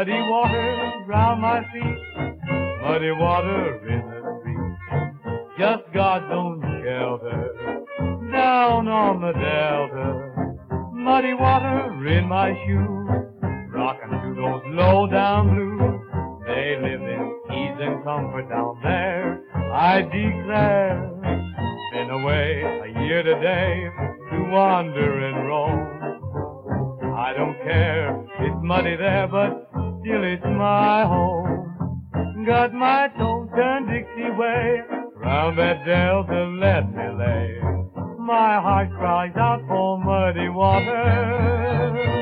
Muddy water round my feet, muddy water in the street. Just God's own shelter down on the delta. Muddy water in my shoes, rocking to those low down blues. They live in ease and comfort down there, I declare. Been away a year today to wander and roam. I don't care, it's muddy there, but still it's my home. Got my toe turned Dixie way, round that delta let me lay. My heart cries out for muddy water.